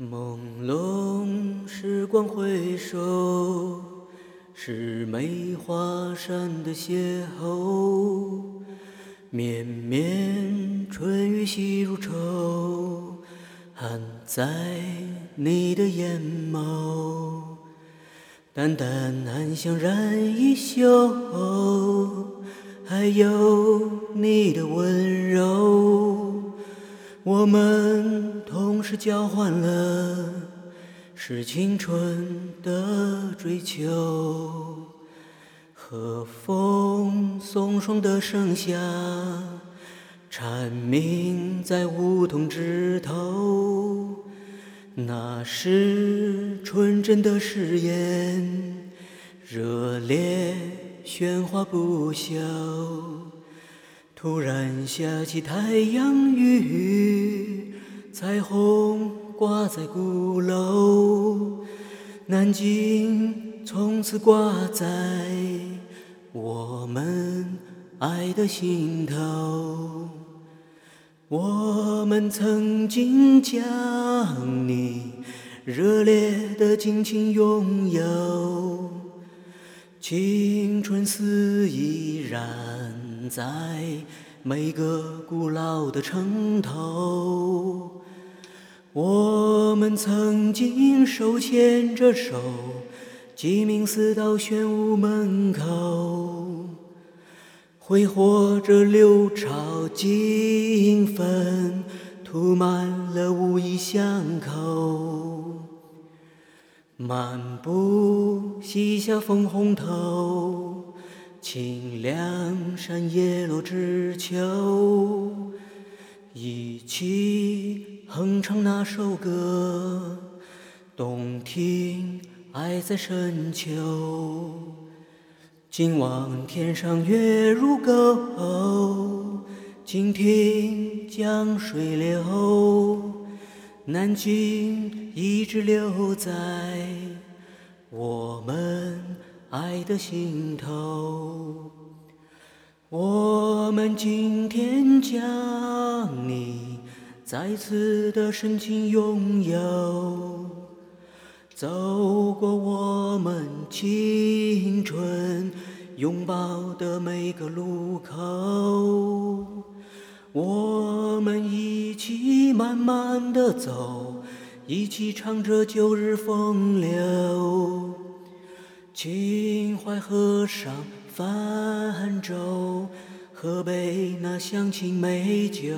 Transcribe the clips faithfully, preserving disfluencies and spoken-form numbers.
朦胧时光回首，是梅花山的邂逅。绵绵春雨细如愁，含在你的眼眸。淡淡暗香染衣袖，还有你的温柔。我们同时交换了是青春的追求。和风送爽的盛夏，蝉鸣在梧桐枝头。那是纯真的誓言，热烈喧哗不休。突然下起太阳雨，彩虹挂在鼓楼。南京从此挂在我们爱的心头。我们曾经将你热烈的紧紧拥有，青春肆意染在每个古老的城头。我们曾经手牵着手，鸡鸣寺到玄武门口，挥霍着六朝金粉，涂满了五邑巷口。漫步西夏枫红头，清凉山叶落知秋。一起哼唱那首歌，动听爱在深秋。今望天上月如钩，倾听江水流。南京一直留在我们爱的心头。我们今天将你再次的深情拥有，走过我们青春拥抱的每个路口。我们一起慢慢地走，一起唱着旧日风流。秦淮河上泛舟，喝杯那乡亲美酒。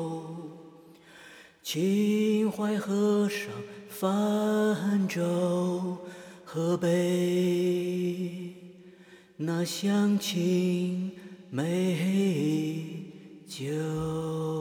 秦淮河上泛舟，喝杯那乡亲美酒。